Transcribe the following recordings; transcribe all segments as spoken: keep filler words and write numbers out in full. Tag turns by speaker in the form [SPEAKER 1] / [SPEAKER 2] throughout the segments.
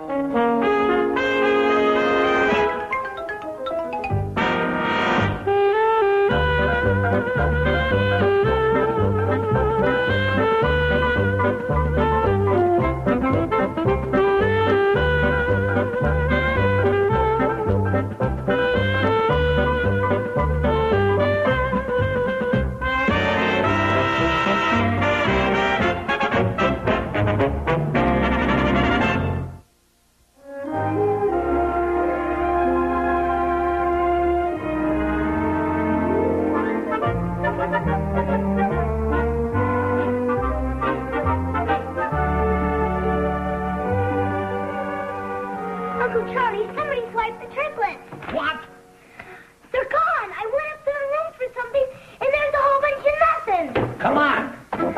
[SPEAKER 1] Uncle Charlie, somebody swiped the triplets.
[SPEAKER 2] What?
[SPEAKER 1] They're gone. I went up to the room for something, and there's a whole bunch of nothing.
[SPEAKER 2] Come on.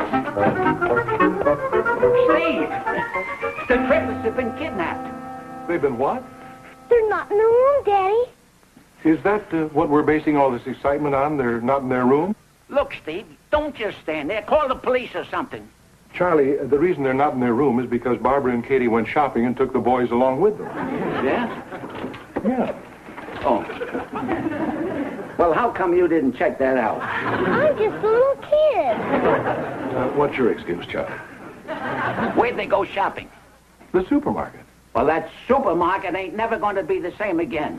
[SPEAKER 2] Steve, the triplets have been kidnapped.
[SPEAKER 3] They've been what?
[SPEAKER 1] They're not in the room, Daddy.
[SPEAKER 3] Is that uh, what we're basing all this excitement on? They're not in their room?
[SPEAKER 2] Look, Steve, don't just stand there. Call the police or something.
[SPEAKER 3] Charlie, uh, the reason they're not in their room is because Barbara and Katie went shopping and took the boys along with them.
[SPEAKER 2] Yeah?
[SPEAKER 3] Yeah.
[SPEAKER 2] Oh. Well, how come you didn't check that out?
[SPEAKER 1] I'm just a little kid.
[SPEAKER 3] Uh, what's your excuse, Charlie?
[SPEAKER 2] Where'd they go shopping?
[SPEAKER 3] The supermarket.
[SPEAKER 2] Well, that supermarket ain't never going to be the same again.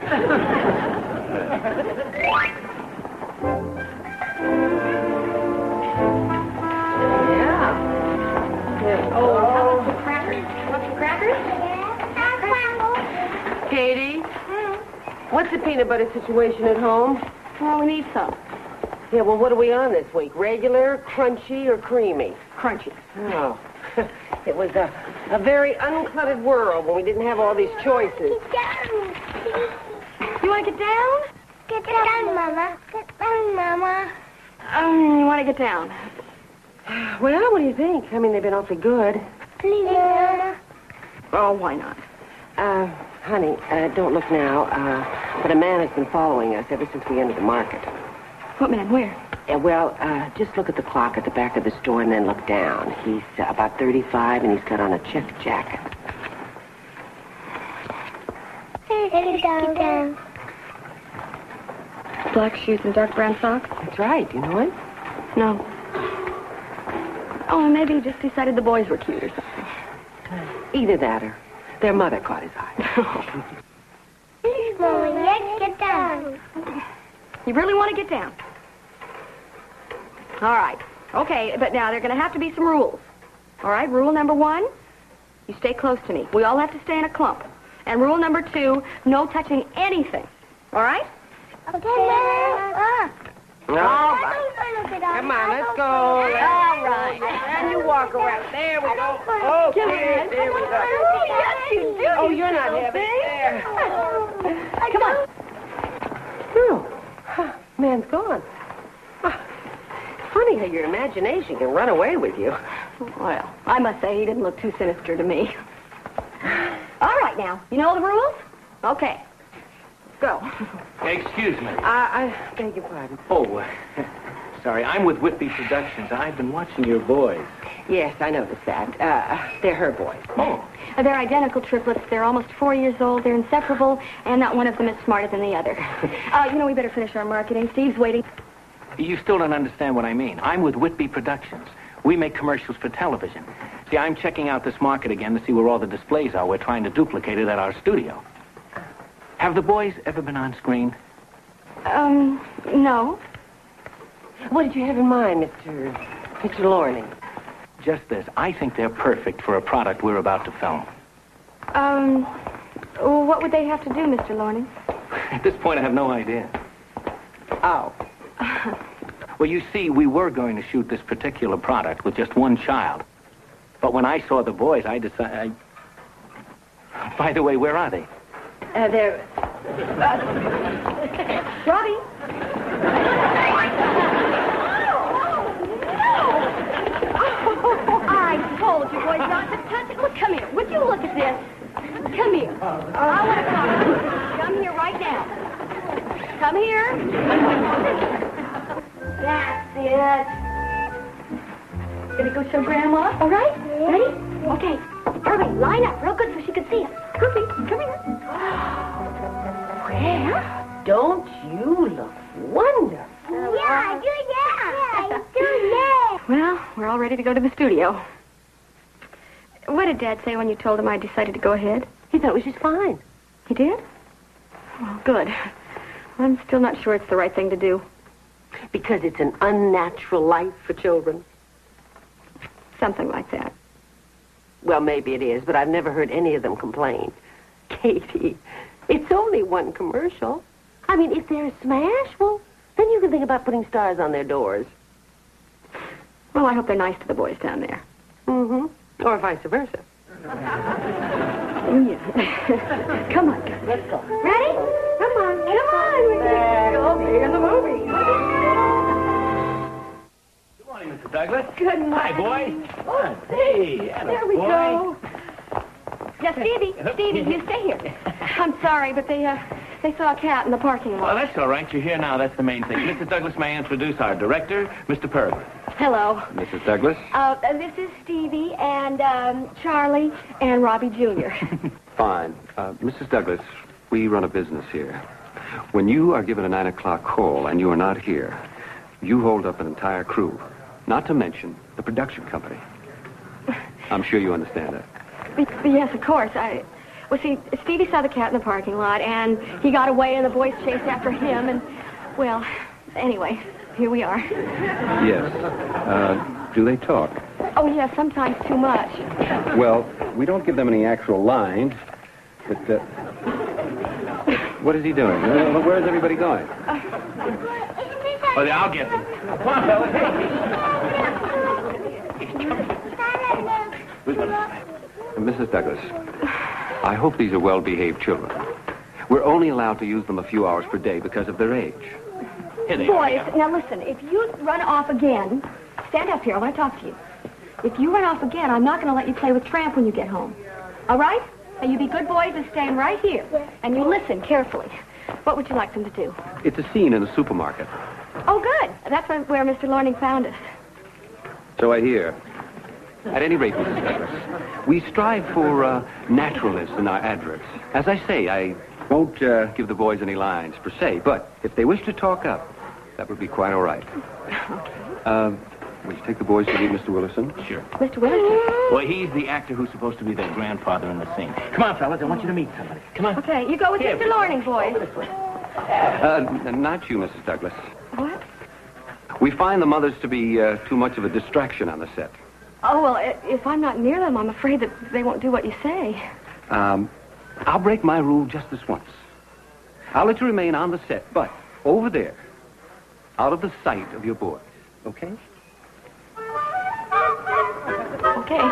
[SPEAKER 4] Oh, how about some crackers? Want some crackers? Katie?
[SPEAKER 1] Hmm?
[SPEAKER 4] What's the peanut butter situation at home?
[SPEAKER 5] Well, we need some.
[SPEAKER 4] Yeah, well, what are we on this week? Regular, crunchy, or creamy?
[SPEAKER 5] Crunchy.
[SPEAKER 4] Oh. It was a, a very uncluttered world when we didn't have all these choices.
[SPEAKER 1] Get down.
[SPEAKER 5] You want to get down?
[SPEAKER 1] Get down, Mama. Get down, Mama.
[SPEAKER 5] Um, you want to get down?
[SPEAKER 4] Well, what do you think? I mean, they've been awfully good.
[SPEAKER 1] Please, Mama.
[SPEAKER 5] Oh, why not?
[SPEAKER 4] Uh, honey, uh, don't look now, uh, but a man has been following us ever since we entered the market.
[SPEAKER 5] What man? Where?
[SPEAKER 4] Uh, well, uh, just look at the clock at the back of the store and then look down. He's uh, about thirty-five, and he's got on a check jacket.
[SPEAKER 1] Get down, down.
[SPEAKER 5] Black shoes and dark brown socks?
[SPEAKER 4] That's right. Do you know it?
[SPEAKER 5] No. Oh, maybe he just decided the boys were cute or something.
[SPEAKER 4] Either that or their mother caught his eye.
[SPEAKER 1] Please, Mama. Let's get down.
[SPEAKER 5] You really want to get down? All right. Okay, but now there are going to have to be some rules. All right, rule number one, you stay close to me. We all have to stay in a clump. And rule number two, no touching anything. All right?
[SPEAKER 1] Okay, Mama.
[SPEAKER 4] All right. Come on, let's go. All right. And you walk around. There we go. Okay, there we go.
[SPEAKER 1] Yes, you do.
[SPEAKER 4] Oh, you're not having it. There.
[SPEAKER 5] Come on.
[SPEAKER 4] Oh, man's gone. Ah, funny how your imagination can run away with you.
[SPEAKER 5] Well, I must say he didn't look too sinister to me. All right, now. You know the rules? Okay. Go.
[SPEAKER 6] Excuse me.
[SPEAKER 4] I, I beg your pardon.
[SPEAKER 6] Oh, uh, sorry. I'm with Whitby Productions. I've been watching your boys.
[SPEAKER 4] Yes, I noticed that. Uh, they're her boys.
[SPEAKER 6] Oh.
[SPEAKER 5] They're identical triplets. They're almost four years old. They're inseparable, and not one of them is smarter than the other. Uh, you know, we better finish our marketing. Steve's waiting.
[SPEAKER 6] You still don't understand what I mean. I'm with Whitby Productions. We make commercials for television. See, I'm checking out this market again to see where all the displays are. We're trying to duplicate it at our studio. Have the boys ever been on screen?
[SPEAKER 5] Um, no.
[SPEAKER 4] What did you have in mind, Mister Mister Lorne?
[SPEAKER 6] Just this. I think they're perfect for a product we're about to film.
[SPEAKER 5] Um, well, what would they have to do, Mister Lorne?
[SPEAKER 6] At this point, I have no idea.
[SPEAKER 4] Oh.
[SPEAKER 6] Well, you see, we were going to shoot this particular product with just one child. But when I saw the boys, I decided... I... By the way, where are they?
[SPEAKER 4] Uh, they're... Uh...
[SPEAKER 5] Robbie? I told you boys not to touch it. Look, come here. Would you look at this? Come here. I want to talk to you. Come here right now. Come here. That's it. Gonna go show Grandma? All right? Ready? Okay. Everybody, line up real good so she can
[SPEAKER 1] see him.
[SPEAKER 5] Goofy, come here.
[SPEAKER 4] Well, don't you look wonderful?
[SPEAKER 1] Yeah, I do, yeah. Yeah, I do, yeah.
[SPEAKER 5] Well, we're all ready to go to the studio. What did Dad say when you told him I decided to go ahead?
[SPEAKER 4] He thought it was just fine.
[SPEAKER 5] He did? Well, good. I'm still not sure it's the right thing to do.
[SPEAKER 4] Because it's an unnatural life for children.
[SPEAKER 5] Something like that.
[SPEAKER 4] Well, maybe it is, but I've never heard any of them complain. Katie, it's only one commercial. I mean, if they're a smash, well, then you can think about putting stars on their doors.
[SPEAKER 5] Well, I hope they're nice to the boys down there.
[SPEAKER 4] Mm-hmm. Or vice versa.
[SPEAKER 5] Yeah. Come on, guys.
[SPEAKER 4] Let's go.
[SPEAKER 5] Ready? Come on. Come on. We're going to be in the movie.
[SPEAKER 6] Good morning, Mister Douglas.
[SPEAKER 5] Good morning.
[SPEAKER 6] Hi, boy. Oh, hey,
[SPEAKER 5] There we
[SPEAKER 6] boy.
[SPEAKER 5] go. Yeah, Stevie. Stevie, you stay here. I'm sorry, but they, uh, they saw a cat in the parking
[SPEAKER 6] Well,
[SPEAKER 5] lot.
[SPEAKER 6] that's all right. You're here now. That's the main thing. Mister Douglas, may I introduce our director, Mister Peregrine.
[SPEAKER 5] Hello.
[SPEAKER 2] Missus Douglas?
[SPEAKER 5] Uh, this is Stevie and um, Charlie and Robbie Junior
[SPEAKER 7] Fine. Uh, Missus Douglas, we run a business here. When you are given a nine o'clock call and you are not here, you hold up an entire crew, not to mention the production company. I'm sure you understand that.
[SPEAKER 5] Yes, of course. I, well, see, Stevie saw the cat in the parking lot, and he got away, and the boys chased after him, and, well, anyway, here we are.
[SPEAKER 7] Yes. Uh, do they talk?
[SPEAKER 5] Oh, yeah, sometimes too much.
[SPEAKER 7] Well, we don't give them any actual lines, but, uh... what is he doing? Uh, where's everybody going?
[SPEAKER 6] Oh, yeah, I'll get them. Come on, fellas.
[SPEAKER 7] Uh, Missus Douglas, I hope these are well-behaved children. We're only allowed to use them a few hours per day because of their age.
[SPEAKER 6] Here they
[SPEAKER 5] Boys,
[SPEAKER 6] are.
[SPEAKER 5] now listen, if you run off again, stand up here, I want to talk to you. If you run off again, I'm not going to let you play with Tramp when you get home. All right? Now, you be good boys and stand right here. And you listen carefully. What would you like them to do?
[SPEAKER 7] It's a scene in a supermarket.
[SPEAKER 5] Oh, good. That's where, where Mister Lorning found us.
[SPEAKER 7] So I hear. At any rate, Missus Douglas, we strive for uh, naturalness in our adverts. As I say, I won't uh, give the boys any lines per se, but if they wish to talk up, that would be quite all right. Uh, will you take the boys to meet Mister Willerson?
[SPEAKER 6] Sure.
[SPEAKER 5] Mister Willerson?
[SPEAKER 6] Well, he's the actor who's supposed to be their grandfather in the scene. Come on, fellas. I want you to meet somebody. Come on.
[SPEAKER 5] Okay, you go with
[SPEAKER 6] Here,
[SPEAKER 5] Mister Lorning, boys.
[SPEAKER 7] Uh, n- not you, Missus Douglas.
[SPEAKER 5] What?
[SPEAKER 7] We find the mothers to be uh, too much of a distraction on the set.
[SPEAKER 5] Oh, well, i- if I'm not near them, I'm afraid that they won't do what you say.
[SPEAKER 7] Um, I'll break my rule just this once. I'll let you remain on the set, but over there, out of the sight of your boys. Okay?
[SPEAKER 5] Okay.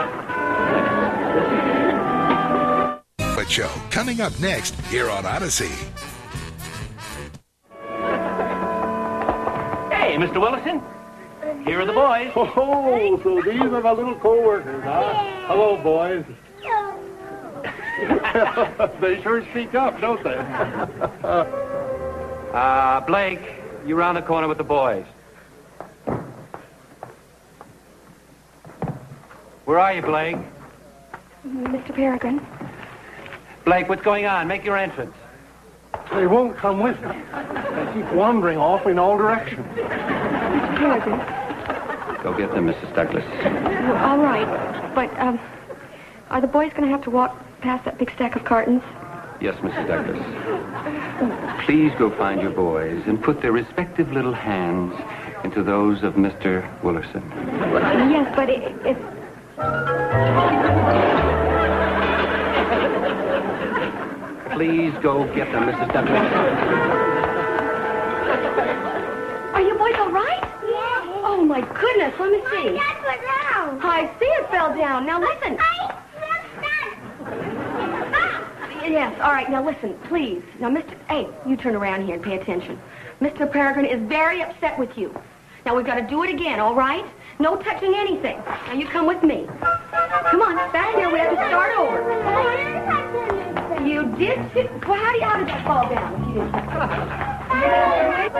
[SPEAKER 8] But Show, coming up next here on Odyssey.
[SPEAKER 6] Hey, Mister Willison. Here are the boys.
[SPEAKER 3] Oh, so these are my little co-workers, huh? Hello, boys. They sure speak up, don't they?
[SPEAKER 7] Uh, Blake, you round the corner with the boys. Where are you, Blake?
[SPEAKER 5] Mister Peregrine?
[SPEAKER 7] Blake, what's going on? Make your entrance.
[SPEAKER 3] They won't come with me. They keep wandering off in all directions.
[SPEAKER 5] Mister Peregrine?
[SPEAKER 7] Go get them, Missus Douglas.
[SPEAKER 5] Well, all right. But, um, are the boys going to have to walk past that big stack of cartons?
[SPEAKER 7] Yes, Missus Douglas. Please go find your boys and put their respective little hands into those of Mister Willerson.
[SPEAKER 5] Yes, but it, if...
[SPEAKER 7] Please go get them, Missus Douglas.
[SPEAKER 5] Are you boys all right?
[SPEAKER 1] Yeah.
[SPEAKER 5] Oh, my goodness. Let me see.
[SPEAKER 1] That's what now.
[SPEAKER 5] I see it fell down. Now, listen.
[SPEAKER 1] I
[SPEAKER 5] Yes, all right. Now, listen, please. Now, Mister Hey, you turn around here and pay attention. Mister Peregrine is very upset with you. Now, we've got to do it again, all right? No touching anything. Now, you come with me. Come on, back here. We have to start over. You did sit... Well, how, do you, how did that fall down if you didn't touch it?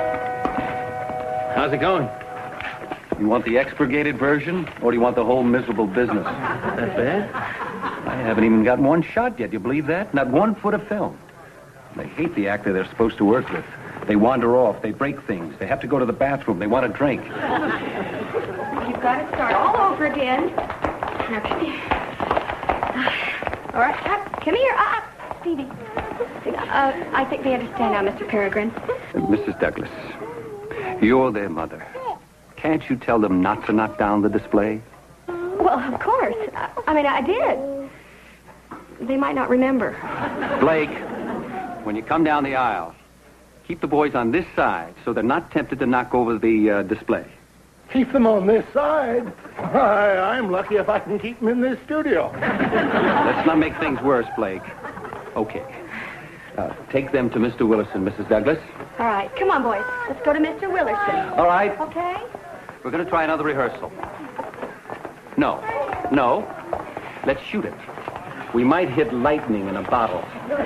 [SPEAKER 6] How's it going?
[SPEAKER 7] You want the expurgated version, or do you want the whole miserable business?
[SPEAKER 6] That bad?
[SPEAKER 7] I haven't even gotten one shot yet. You believe that? Not one foot of film. They hate the actor they're supposed to work with. They wander off. They break things. They have to go to the bathroom. They want a drink.
[SPEAKER 5] You've got to start all over again. Now, come here. All right, uh, come here. Uh, uh, Stevie. Uh, I think we understand now, Mister Peregrine.
[SPEAKER 7] Uh, Missus Douglas, you're their mother. Can't you tell them not to knock down the display?
[SPEAKER 5] Well, of course. I, I mean, I did. They might not remember.
[SPEAKER 7] Blake, when you come down the aisle, keep the boys on this side so they're not tempted to knock over the uh, display.
[SPEAKER 9] Keep them on this side? Why, I'm lucky if I can keep them in this studio.
[SPEAKER 7] Let's not make things worse, Blake. Okay. Uh, take them to Mister Willison, Missus Douglas.
[SPEAKER 5] All right, come on, boys. Let's go to Mister Willerson.
[SPEAKER 7] All right.
[SPEAKER 5] Okay?
[SPEAKER 7] We're going to try another rehearsal. No. No. Let's shoot it. We might hit lightning in a bottle.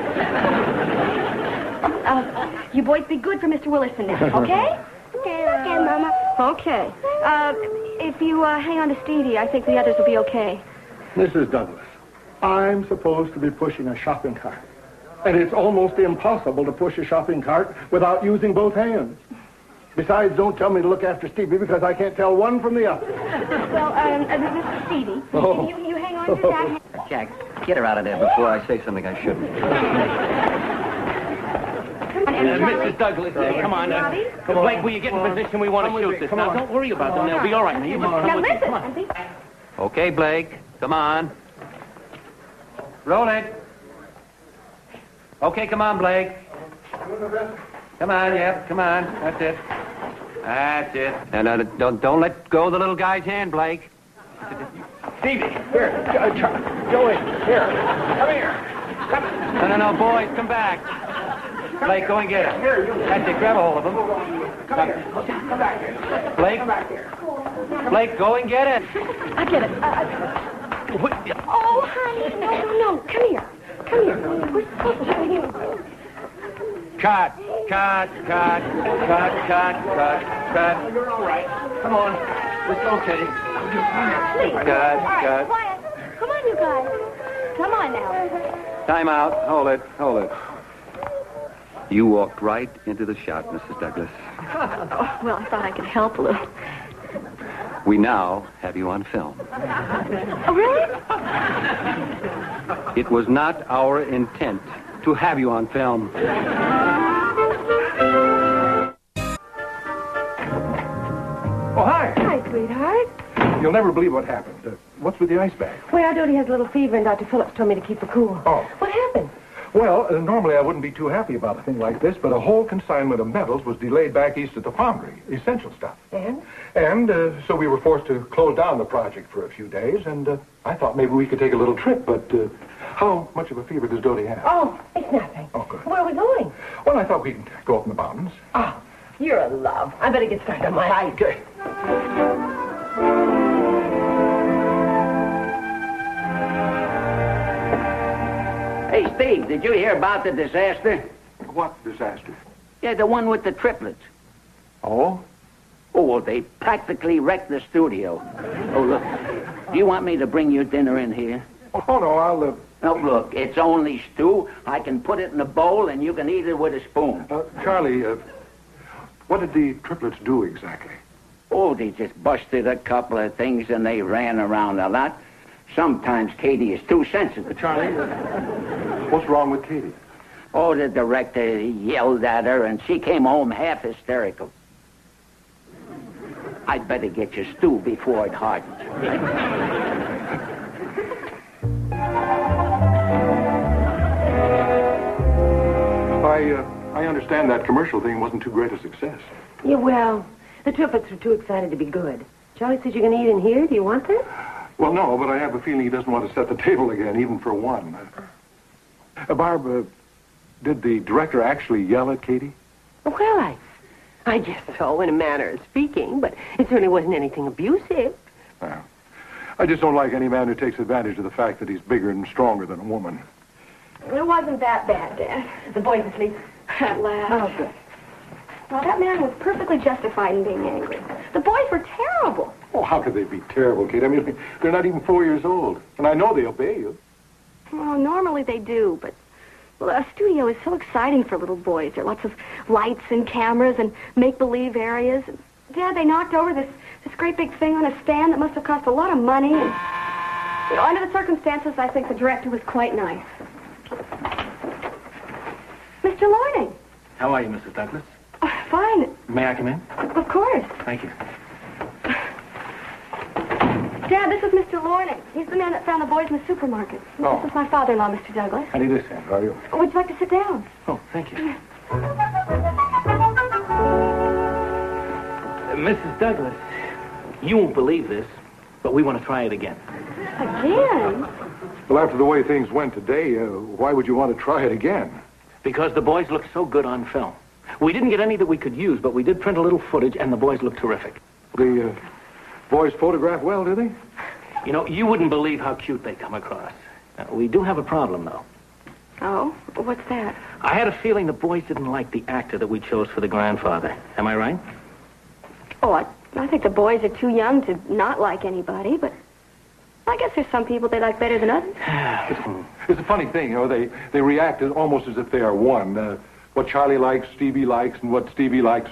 [SPEAKER 5] Uh, you boys be good for Mister Willerson now, okay?
[SPEAKER 1] Okay, okay, Mama.
[SPEAKER 5] Okay. Uh, if you uh, hang on to Stevie, I think the others will be okay.
[SPEAKER 9] Missus Douglas, I'm supposed to be pushing a shopping cart. And it's almost impossible to push a shopping cart without using both hands. Besides, don't tell me to look after Stevie because I can't tell one from the other.
[SPEAKER 5] Well, um, uh, Mister Stevie,
[SPEAKER 9] Oh.
[SPEAKER 5] you, you hang on to that.
[SPEAKER 7] Jack, get her out of there before I say something I shouldn't.
[SPEAKER 6] Uh, Missus Douglas, uh, come on. Uh,
[SPEAKER 9] Come on.
[SPEAKER 6] Blake, will you get in
[SPEAKER 9] Come on.
[SPEAKER 6] position? We want
[SPEAKER 9] Come
[SPEAKER 6] to
[SPEAKER 9] with
[SPEAKER 6] shoot
[SPEAKER 9] me.
[SPEAKER 6] this.
[SPEAKER 9] Come
[SPEAKER 6] Now,
[SPEAKER 9] on.
[SPEAKER 6] don't worry about them. They'll be all right. Now, you just come
[SPEAKER 5] Now
[SPEAKER 6] with me.
[SPEAKER 5] listen,
[SPEAKER 6] Come on.
[SPEAKER 5] Andy.
[SPEAKER 7] Okay, Blake. Come on. Roll it. Okay, come on, Blake. Come on, yep, come on. That's it. That's it. And uh, don't don't let go of the little guy's hand, Blake.
[SPEAKER 9] Stevie, here. Uh, Ch- Joey, here. Come here. Come here.
[SPEAKER 7] No, no, no, boys, come back. Blake, go and get him.
[SPEAKER 9] Here, you.
[SPEAKER 7] That's it. Grab a hold of him.
[SPEAKER 9] Come here. Come back here.
[SPEAKER 7] Blake,
[SPEAKER 9] Come back here.
[SPEAKER 7] Blake, go and get it.
[SPEAKER 5] I get it. Uh, oh, honey, no, no, no. Come here. Come here. We're supposed to show you.
[SPEAKER 7] Cut, cut, cut, cut, cut, cut, cut.
[SPEAKER 9] You're all right. Come on. It's okay.
[SPEAKER 5] Please.
[SPEAKER 7] Cut,
[SPEAKER 5] All right,
[SPEAKER 7] cut.
[SPEAKER 5] quiet. Come on, you guys. Come on now.
[SPEAKER 7] Time out. Hold it, hold it. You walked right into the shot, Missus Douglas.
[SPEAKER 5] Oh, well, I thought I could help a little.
[SPEAKER 7] We now have you on film.
[SPEAKER 5] Oh, really?
[SPEAKER 7] It was not our intent to have you on film.
[SPEAKER 3] Oh, hi.
[SPEAKER 4] Hi, sweetheart.
[SPEAKER 3] You'll never believe what happened. Uh, what's with the ice bag?
[SPEAKER 4] Well, Dodie has a little fever, and Doctor Phillips told me to keep her cool.
[SPEAKER 3] Oh.
[SPEAKER 4] What happened?
[SPEAKER 3] Well, uh, normally I wouldn't be too happy about a thing like this, but a whole consignment of metals was delayed back east at the foundry, essential stuff.
[SPEAKER 4] And?
[SPEAKER 3] And uh, so we were forced to close down the project for a few days, and uh, I thought maybe we could take a little trip, but uh, how much of a fever does Dodie have?
[SPEAKER 4] Oh, it's nothing.
[SPEAKER 3] Oh, good.
[SPEAKER 4] Where are we going?
[SPEAKER 3] Well, I thought we'd go up in the mountains.
[SPEAKER 4] Oh, you're a love. I better get started on my ice.
[SPEAKER 3] Okay.
[SPEAKER 2] Hey, Steve, did you hear about the disaster?
[SPEAKER 3] What disaster?
[SPEAKER 2] Yeah, the one with the triplets.
[SPEAKER 3] Oh?
[SPEAKER 2] Oh, well, they practically wrecked the studio. Oh, look, do you want me to bring your dinner in here?
[SPEAKER 3] Oh, no, I'll, uh,
[SPEAKER 2] No, look, it's only stew. I can put it in a bowl, and you can eat it with a spoon.
[SPEAKER 3] uh Charlie, uh, what did the triplets do exactly?
[SPEAKER 2] Oh, they just busted a couple of things, and they ran around a lot. Sometimes Katie is too sensitive.
[SPEAKER 3] Charlie, what's wrong with Katie?
[SPEAKER 2] Oh, the director yelled at her, and she came home half hysterical. I'd better get your stew before it hardens.
[SPEAKER 3] I, uh, I understand that commercial thing wasn't too great a success.
[SPEAKER 4] Yeah, well, the triplets were too excited to be good. Charlie said you're going to eat in here. Do you want that?
[SPEAKER 3] Well, no, but I have a feeling he doesn't want to set the table again, even for one. Uh, Barb, uh, did the director actually yell at Katie?
[SPEAKER 4] Well, I, I guess so, in a manner of speaking, but it certainly wasn't anything abusive.
[SPEAKER 3] Well, I just don't like any man who takes advantage of the fact that he's bigger and stronger than a woman.
[SPEAKER 5] It wasn't that bad, Dad. The boys asleep at last.
[SPEAKER 4] Oh, good.
[SPEAKER 5] Well, that man was perfectly justified in being angry. The boys were terrible.
[SPEAKER 3] Oh, how could they be terrible, Kate? I mean, they're not even four years old. And I know they obey you.
[SPEAKER 5] Oh, normally they do, but well, a studio is so exciting for little boys. There are lots of lights and cameras and make-believe areas. Dad, they knocked over this, this great big thing on a stand that must have cost a lot of money. And, you know, under the circumstances, I think the director was quite nice. Mister Lorning.
[SPEAKER 6] How are you, Missus Douglas?
[SPEAKER 5] Oh, fine.
[SPEAKER 6] May I come in?
[SPEAKER 5] Of course.
[SPEAKER 6] Thank you.
[SPEAKER 5] Dad, this is Mister Lorning. He's the man that found the boys in the supermarket.
[SPEAKER 3] Oh.
[SPEAKER 5] This is my father-in-law, Mister Douglas.
[SPEAKER 3] How do you do, Sam? How are you?
[SPEAKER 5] Would you like to sit down?
[SPEAKER 6] Oh, thank you. Missus Douglas, you won't believe this, but we want to try it again.
[SPEAKER 5] Again?
[SPEAKER 3] Well, after the way things went today, uh, why would you want to try it again?
[SPEAKER 6] Because the boys look so good on film. We didn't get any that we could use, but we did print a little footage, and the boys look terrific.
[SPEAKER 3] The uh, boys photograph well, do they?
[SPEAKER 6] You know, you wouldn't believe how cute they come across. Uh, we do have a problem, though.
[SPEAKER 5] Oh? What's that?
[SPEAKER 6] I had a feeling the boys didn't like the actor that we chose for the grandfather. Am I right?
[SPEAKER 5] Oh, I, I think the boys are too young to not like anybody, but I guess there's some people they like better than others.
[SPEAKER 3] It's a funny thing, you know, they, they react as, almost as if they are one. Uh, what Charlie likes, Stevie likes, and what Stevie likes...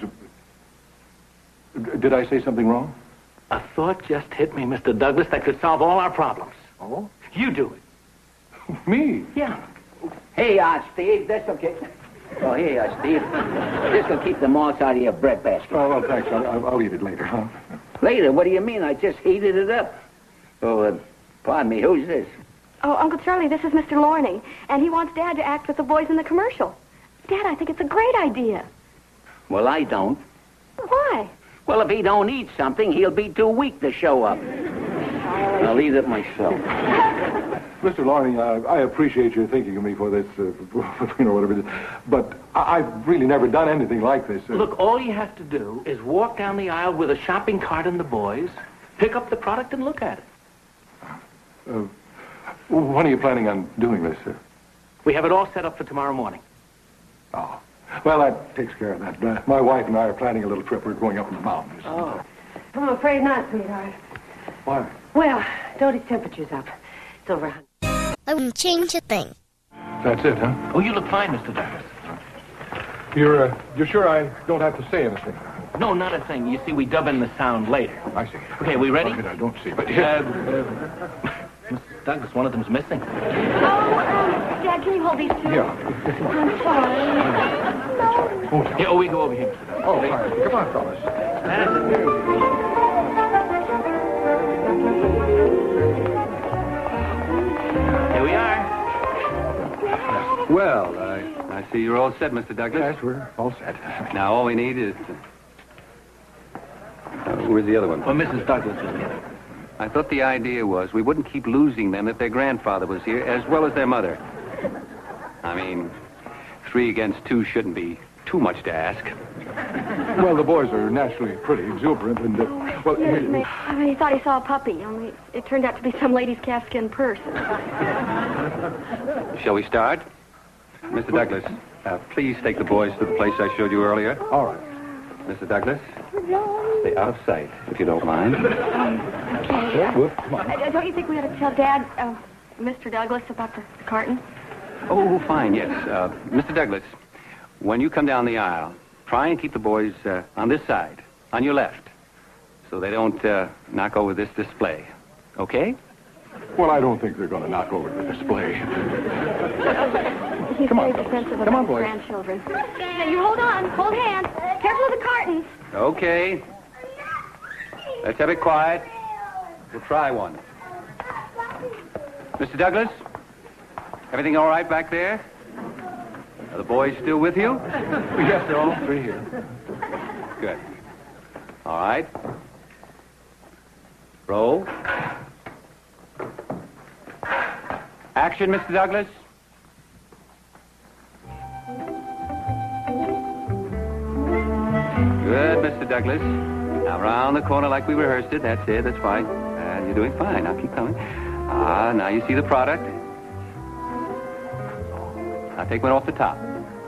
[SPEAKER 3] Did I say something wrong?
[SPEAKER 6] A thought just hit me, Mister Douglas, that could solve all our problems.
[SPEAKER 3] Oh?
[SPEAKER 6] You do it.
[SPEAKER 3] Me?
[SPEAKER 6] Yeah.
[SPEAKER 2] Hey, uh, Steve, this'll keep... Oh, here you are, Steve. This'll keep the moths out of your bread basket.
[SPEAKER 3] Oh, well, thanks. I'll, I'll, I'll eat it later, huh?
[SPEAKER 2] Later? What do you mean? I just heated it up. Oh, uh, pardon me. Who's this?
[SPEAKER 5] Oh, Uncle Charlie, this is Mister Lorning, and he wants Dad to act with the boys in the commercial. Dad, I think it's a great idea.
[SPEAKER 2] Well, I don't.
[SPEAKER 5] Why?
[SPEAKER 2] Well, if he don't eat something, he'll be too weak to show up. I'll eat it myself.
[SPEAKER 3] Mister Lorning, uh, I appreciate your thinking of me for this, uh, you know, whatever it is. But I- I've really never done anything like this. Uh,
[SPEAKER 6] Look, all you have to do is walk down the aisle with a shopping cart and the boys, pick up the product and look at it.
[SPEAKER 3] Uh, when are you planning on doing this, sir?
[SPEAKER 6] We have it all set up for tomorrow morning.
[SPEAKER 3] Oh. Well, that takes care of that. Uh, my wife and I are planning a little trip. We're going up in the mountains.
[SPEAKER 4] Oh. I'm afraid not, sweetheart.
[SPEAKER 3] Why?
[SPEAKER 4] Well, Dodie's temperature's up. It's over one hundred.
[SPEAKER 1] I wouldn't change a thing.
[SPEAKER 3] That's it, huh?
[SPEAKER 6] Oh, you look fine, Mister Douglas.
[SPEAKER 3] You're, uh, you're sure I don't have to say anything?
[SPEAKER 6] No, not a thing. You see, we dub in the sound later.
[SPEAKER 3] I see.
[SPEAKER 6] Okay, we ready?
[SPEAKER 3] I don't see, but...
[SPEAKER 6] Uh, uh, Mister Douglas, one of them's missing.
[SPEAKER 5] Oh, um, Dad, can you hold these two?
[SPEAKER 3] Yeah.
[SPEAKER 5] I'm sorry.
[SPEAKER 3] Oh,
[SPEAKER 6] Yeah, oh, we go over here, Mister Douglas.
[SPEAKER 3] oh, fine. Come on, fellas.
[SPEAKER 6] That's it. Here we are.
[SPEAKER 7] Well, I, I see you're all set, Mister Douglas.
[SPEAKER 3] Yes, we're all set.
[SPEAKER 7] Now, all we need is... Uh, where's the other one?
[SPEAKER 6] Well, Missus Douglas is here.
[SPEAKER 7] I thought the idea was we wouldn't keep losing them if their grandfather was here, as well as their mother. I mean, three against two shouldn't be too much to ask.
[SPEAKER 3] Well, the boys are naturally pretty exuberant, and, uh, well...
[SPEAKER 5] Yes, ma- I mean, he thought he saw a puppy, only it turned out to be some lady's calfskin purse.
[SPEAKER 7] Shall we start? Mister Douglas, uh, please take the boys to the place I showed you earlier.
[SPEAKER 3] All right.
[SPEAKER 7] Mister Douglas, stay out of sight, if you don't mind.
[SPEAKER 5] Okay.
[SPEAKER 3] Whoop, come on.
[SPEAKER 5] Uh, don't you think we ought to tell Dad, uh, Mister Douglas, about the, the carton?
[SPEAKER 7] Oh, fine, yes. Uh, Mister Douglas, when you come down the aisle, try and keep the boys uh, on this side, on your left, so they don't uh, knock over this display. Okay?
[SPEAKER 3] Well, I don't think they're going to knock over the display.
[SPEAKER 5] He's
[SPEAKER 3] Come on,
[SPEAKER 5] very
[SPEAKER 3] fellas.
[SPEAKER 5] defensive
[SPEAKER 3] Come
[SPEAKER 5] about
[SPEAKER 3] on,
[SPEAKER 5] his
[SPEAKER 3] boys.
[SPEAKER 5] grandchildren. Now, you hold on. Hold hands. Careful of the cartons.
[SPEAKER 7] Okay. Let's have it quiet. We'll try one. Mister Douglas, everything all right back there? Are the boys still with you?
[SPEAKER 3] Yes, they're all three here.
[SPEAKER 7] Good. All right. Roll. Action, Mister Douglas. Good, Mister Douglas. Now, round the corner like we rehearsed it. That's it. That's fine. And you're doing fine. Now, keep coming. Ah, now you see the product. Now, take one off the top.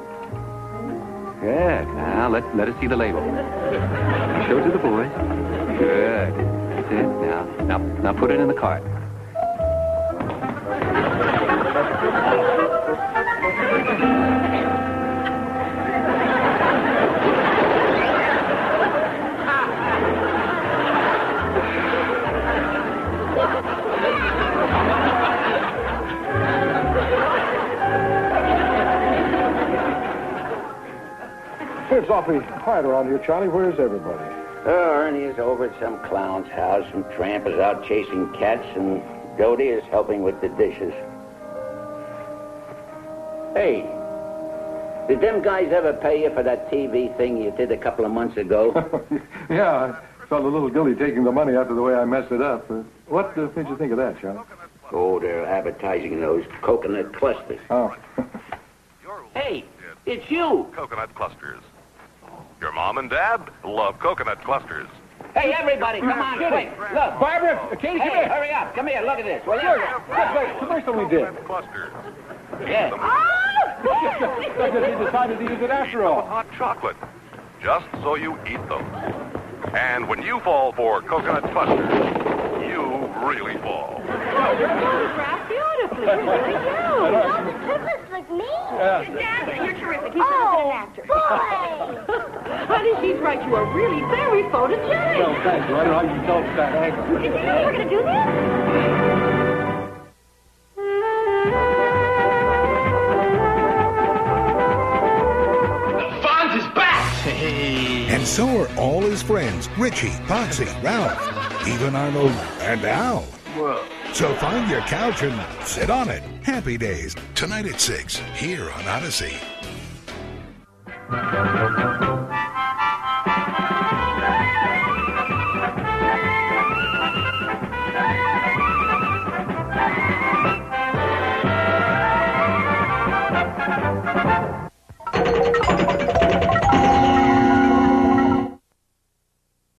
[SPEAKER 7] Good. Now, let, let us see the label. Show it to the boys. Good. That's it. Now, now, now put it in the cart.
[SPEAKER 3] It's awfully quiet around here, Charlie. Where's everybody?
[SPEAKER 2] Oh, Ernie is over at some clown's house, and Tramp is out chasing cats, and Dodie is helping with the dishes. Hey, did them guys ever pay you for that T V thing you did a couple of months ago?
[SPEAKER 3] Yeah, I felt a little guilty taking the money after the way I messed it up. Uh, what uh, made you think of that, Charlie?
[SPEAKER 2] Oh, they're advertising those coconut clusters.
[SPEAKER 3] Oh.
[SPEAKER 2] Hey, it's you.
[SPEAKER 10] Coconut clusters. Your mom and dad love coconut clusters.
[SPEAKER 2] Hey, everybody, come on, quick. Look.
[SPEAKER 3] Barbara, Katie, come
[SPEAKER 2] Hey,
[SPEAKER 3] here.
[SPEAKER 2] hurry up. Come here, look at this. Will you?
[SPEAKER 3] That's right, commercial we did.
[SPEAKER 10] Coconut clusters.
[SPEAKER 2] Yeah.
[SPEAKER 3] He decided to use it after all.
[SPEAKER 10] Hot chocolate. Just so you eat them. And when you fall for coconut clusters, you really fall.
[SPEAKER 5] Photographed beautifully. You really do.
[SPEAKER 1] Oh, the triplets look neat.
[SPEAKER 5] Dad, you're terrific. He's
[SPEAKER 1] Oh,
[SPEAKER 5] an actor.
[SPEAKER 1] boy.
[SPEAKER 5] Honey, she's right. You are really very photogenic.
[SPEAKER 3] Well, thank you. I don't know how you felt that angle.
[SPEAKER 5] Did you know you were going to do this?
[SPEAKER 8] And so are all his friends, Richie, Foxy, Ralph, even Arnold, and Al. So find your couch and sit on it. Happy Days, tonight at six, here on Odyssey.